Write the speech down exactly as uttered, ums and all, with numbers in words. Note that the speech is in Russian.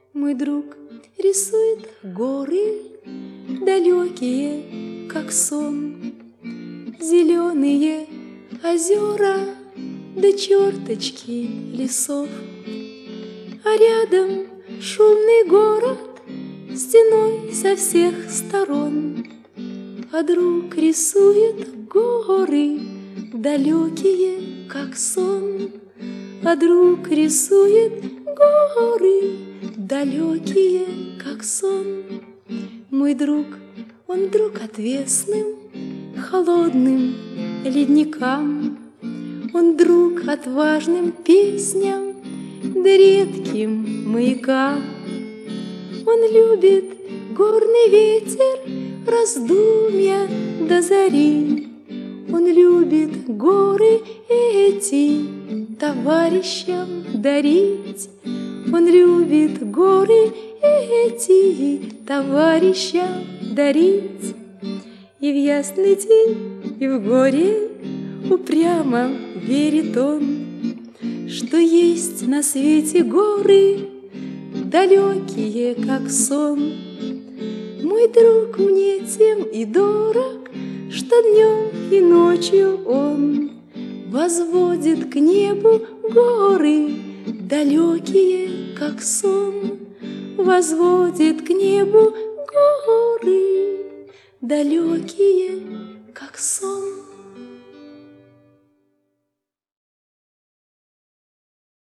Мой друг рисует горы, далекие, как сон, зеленые озера, да черточки лесов. А рядом шумный город, стеной со всех сторон. А друг рисует горы, далекие, как сон. А друг рисует горы, далекие, как сон. Мой друг, он друг отвесным, холодным ледникам. Он друг отважным песням, да редким маякам. Он любит горный ветер, раздумья до зари. Он любит горы эти товарищам дарить. Он любит горы эти товарищам дарить. И в ясный день, и в горе упрямо верит он, что есть на свете горы, далекие, как сон. Мой друг мне тем и дорог, что днем и ночью он возводит к небу горы, далекие, как сон. Возводит к небу горы, далекие, как сон.